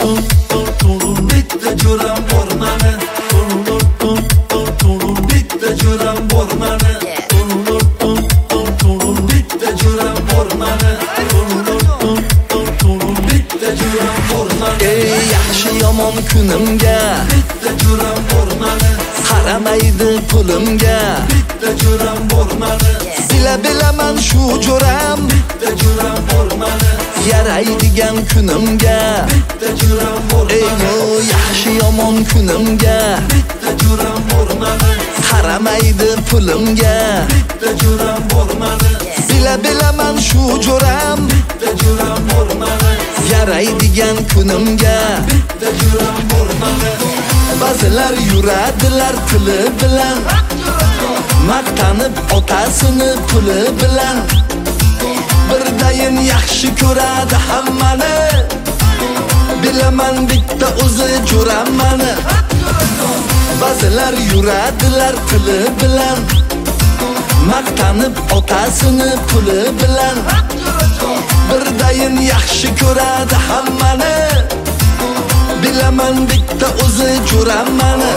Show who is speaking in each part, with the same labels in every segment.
Speaker 1: bitta jo'ram bor mani, bitta jo'ram bor mani, bitta jo'ram bor mani, bitta jo'ram bor mani.
Speaker 2: Ey yaxshi yomon kunimga
Speaker 1: Bitta jo'ram bor mani,
Speaker 2: qaramaydi pulimga.
Speaker 1: bitta jo'ram bor mani,
Speaker 2: Bilaman shu jo'ram
Speaker 1: bitta jo'ram bor mani,
Speaker 2: yaraydigan kunimga.
Speaker 1: bitta jo'ram bor
Speaker 2: Ey
Speaker 1: mani,
Speaker 2: o yaxshi yomon kunimga
Speaker 1: bitta jo'ram bor mani,
Speaker 2: qaramaydi pulimga.
Speaker 1: bitta jo'ram bor mani,
Speaker 2: Bilaman shu jo'ram
Speaker 1: bitta jo'ram bor mani,
Speaker 2: yaraydigan kunimga.
Speaker 1: bitta jo'ram bor mani.
Speaker 2: Ba'zilar yuradilar tili bilan, maqtanib otasini puli bilan. Birdayin yaxshi ko'radi hammani, bilaman bitta o'zi jo'ram mani. Ba'zilar yuradilar tili bilan, maqtanib otasini puli bilan. Birdayin yaxshi ko'radi hammani, bilaman bitta o'zi jo'ram mani.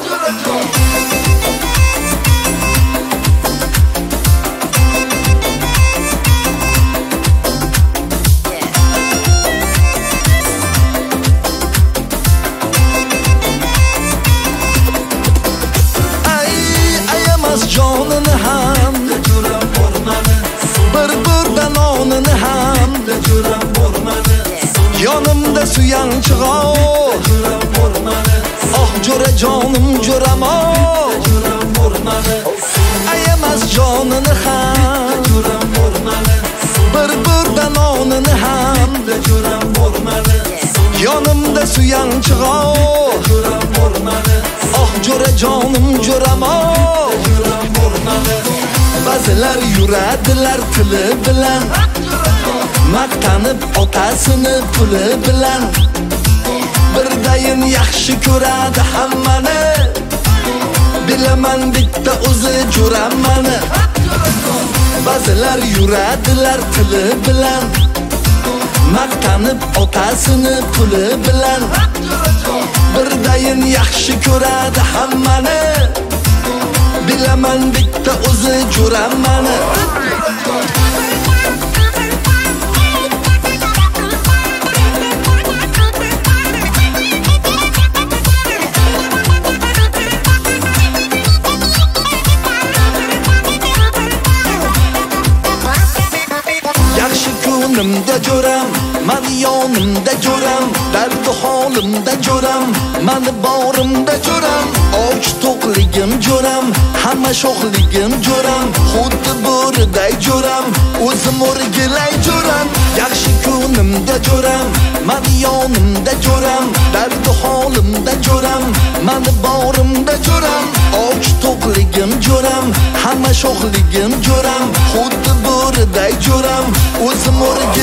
Speaker 2: Ayamas jonini ham,
Speaker 1: Jo'ram bor mani,
Speaker 2: bir burdan onini ham.
Speaker 1: jo'ram bor mani,
Speaker 2: Yonimda suyanchig'o,
Speaker 1: jo'ram bor mani,
Speaker 2: oh jo'ra jonim jo'ram oh.
Speaker 1: jo'ram bor mani,
Speaker 2: Ayamas jonini ham,
Speaker 1: jo'ram bor mani,
Speaker 2: bir burdan onini ham.
Speaker 1: jo'ram bor mani,
Speaker 2: Yonimda suyanchig'o,
Speaker 1: jo'ram bor mani,
Speaker 2: oh jo'ra jonim jo'ram oh.
Speaker 1: jo'ram bor mani,
Speaker 2: Ba'zilar yuradilar tili bilan, maqtanib otasini puli bilan. Birdayin yaxshi ko'radi hammani, bilaman bitta o'zi jo'ram mani. Ba'zilar yuradilar tili bilan, maqtanib otasini puli bilan. Birdayin yaxshi ko'radi hammani, bilaman bitta o'zi jo'ram mani. Yaxshi kunimda jo'ram, mani yonimda jo'ram. Dardi holimda jo'ram, mani borimda jo'ram. Och to'qligim jo'ram, hamma sho'xligim jo'ram. Xuddi bo'riday jo'ram, o'zim o'rgilay jo'ram. Yaxshi kunimda jo'ram, mani yonimda jo'ram. Dardi holimda jo'ram, mani borimda jo'ram. Och to'qligim jo'ram, hamma sho'xligim jo'ram. Xuddi bo'riday jo'ram, o'zim o'rgilay